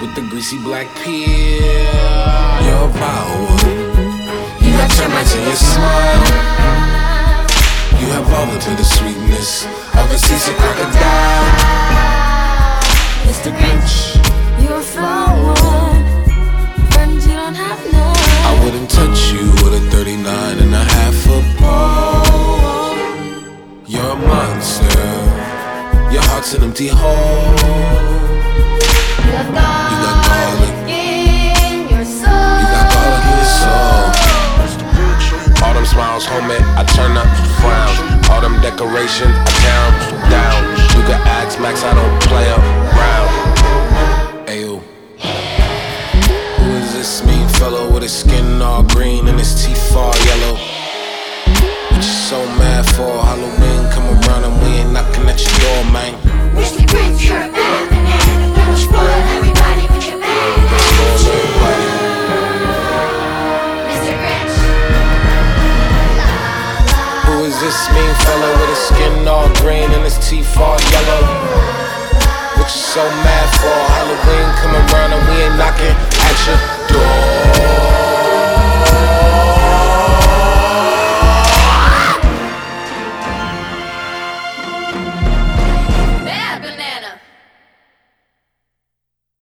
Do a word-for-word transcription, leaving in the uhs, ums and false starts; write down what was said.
with the greasy black peel. You're a vile one. You got termites in your smile. You have all to the sweetness of a seasick crocodile. Mister Grinch, you're a flawed one. Friends you don't have none. I wouldn't touch you with a thirty-nine and a half foot pole. You're a monster. Your heart's an empty hole. You got garlic in your soul. You got garlic in your soul. All them smiles, homie, I turn up frowns. All them decorations, I tear them down. You can ask Max, I don't play around. Ayo. Who is this mean fellow with his skin all green and his teeth all yellow? What you so mad for? Halloween come around and we ain't knocking at your door, man. Mister Grinch, you're a bad banana. You spoil everybody with your bad. Mister Grinch. Who is this mean fellow with his skin all green and his teeth all yellow? What you so mad for? Halloween come around and we ain't knocking at your door.